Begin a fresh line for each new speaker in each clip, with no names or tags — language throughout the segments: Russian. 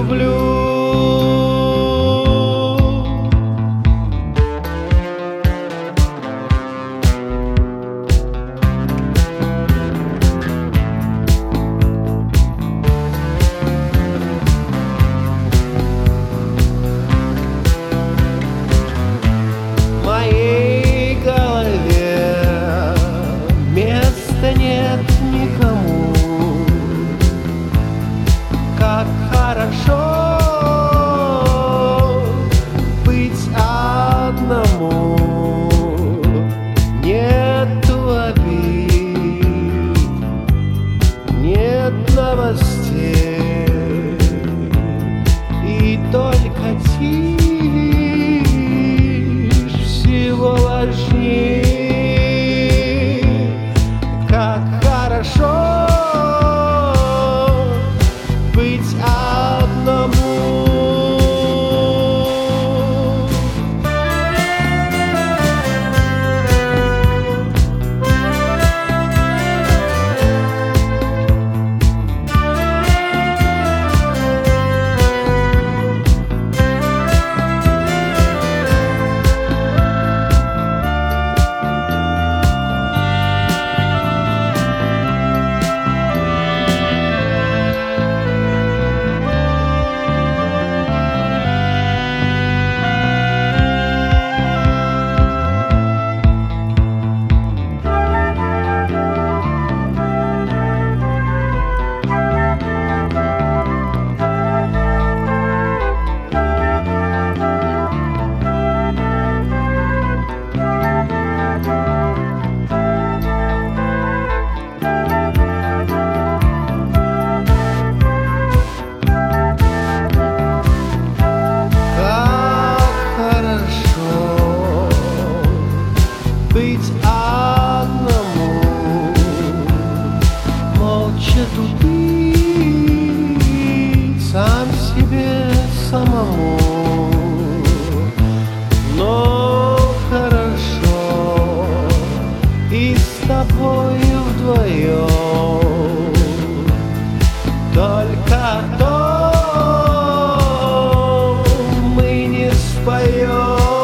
люблю. В моей голове места нет никому. Как хорошо быть одному. Нету обид, нет новостей, и только тишь всего важней. Как хорошо быть одному. Быть одному, молча тупить сам себе самому. Но хорошо и с тобою вдвоем. Только то мы не споем.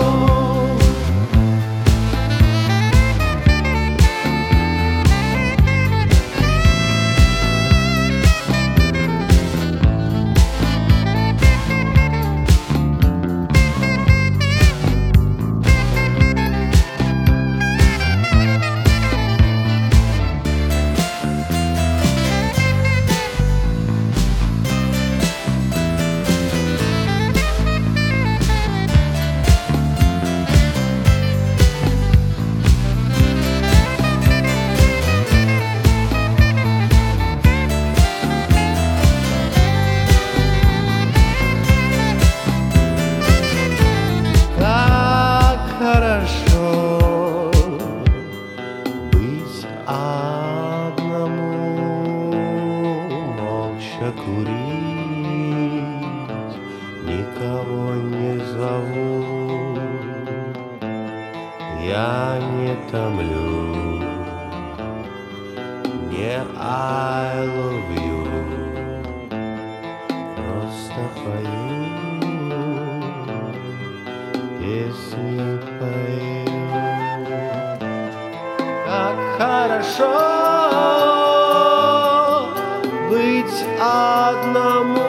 Курить, никого не зову, я не томлю, не I love you, просто пою, песни пою. Как хорошо быть одному.